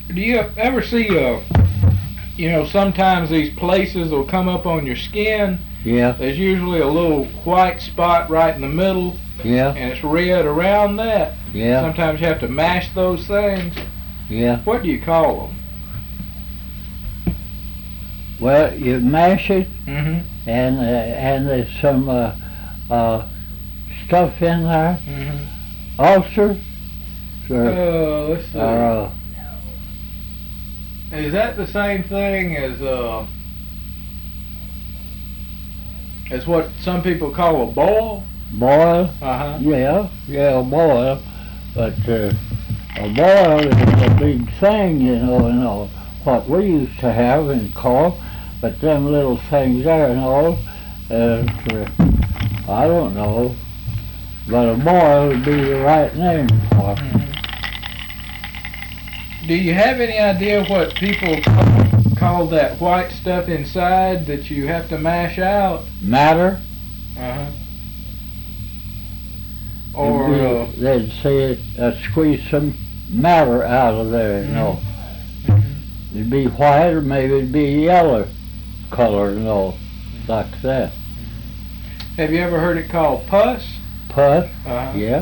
Do you ever see sometimes these places will come up on your skin. Yeah. There's usually a little white spot right in the middle. Yeah. And it's red around that. Yeah. Sometimes you have to mash those things. Yeah. What do you call them? Well, you mash it, Mm-hmm. and there's some stuff in there. Mm-hmm. Ulcer. Let's see. Uh, Is that the same thing as what some people call a boil? boil. Uh-huh. Yeah, a boil. But a boil is a big thing, what we used to have in cough. But them little things there and all, I don't know. But a boil would be the right name for it. Mm-hmm. Do you have any idea what people call that white stuff inside that you have to mash out? Matter? Uh-huh. Or they'd say squeeze some matter out of there, Mm-hmm. It'd be white or maybe it'd be yellow color, like that. Have you ever heard it called pus? Pus? Uh-huh. Yeah.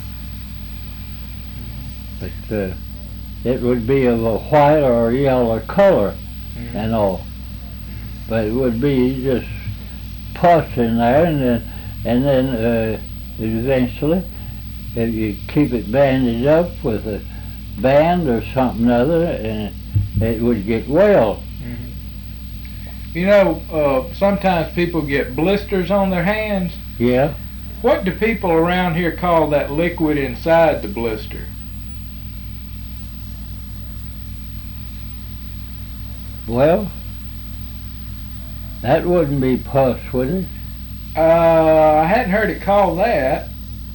But it would be of a white or yellow color Mm-hmm. and all. But it would be just pus in there, and then eventually, if you keep it bandaged up with a band or something other, and it would get well. Sometimes people get blisters on their hands. Yeah. What do people around here call that liquid inside the blister? Well, that wouldn't be pus, would it? I hadn't heard it called that.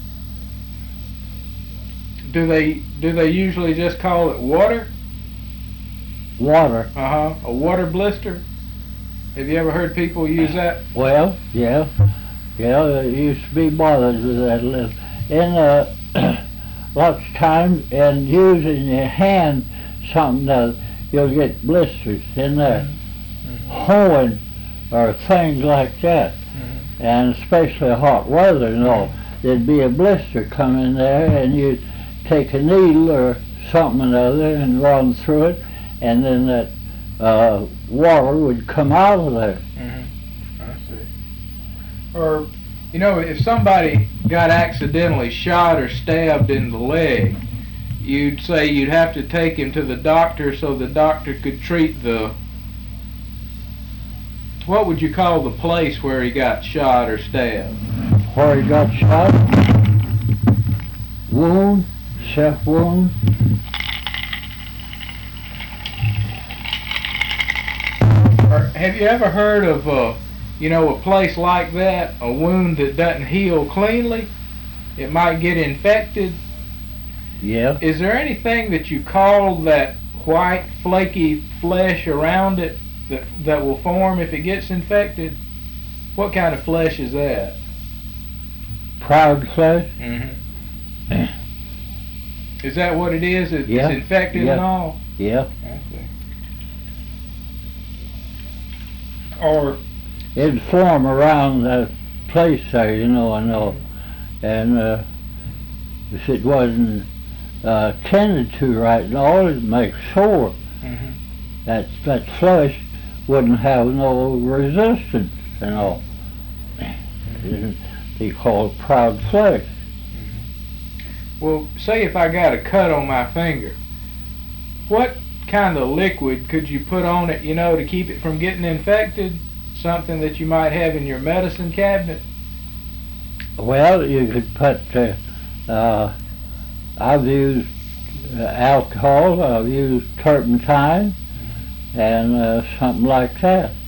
Do they usually just call it water? Water. Uh-huh. A water blister? Have you ever heard people use that? Well, yeah. Yeah, they used to be bothered with that a little. And lots of times, and using your hand, something else, you'll get blisters in there. Mm-hmm. Hoeing or things like that. Mm-hmm. And especially hot weather and all. There'd be a blister come in there, and you'd take a needle or something or other and run through it, and then that water would come out of there. Mm-hmm. I see. Or, if somebody got accidentally shot or stabbed in the leg, you'd say you'd have to take him to the doctor so the doctor could treat what would you call the place where he got shot or stabbed? Where he got shot? Wound? Self-wound? Or have you ever heard of a place like that, a wound that doesn't heal cleanly? It might get infected. Yeah. Is there anything that you call that white flaky flesh around it that will form if it gets infected? What kind of flesh is that? Proud flesh? Mm-hmm. Is that what it is? It's Yeah. infected Yeah. and all? Yeah. I see. Or It'd form around that place there, I know. And if it wasn't tended to right and all, it'd make sore. mm-hmm. That flesh wouldn't have no resistance and all. It'd be called proud flesh. Well, say if I got a cut on my finger, what kind of liquid could you put on it, to keep it from getting infected? Something that you might have in your medicine cabinet? Well, you could put, I've used alcohol, I've used turpentine, and something like that.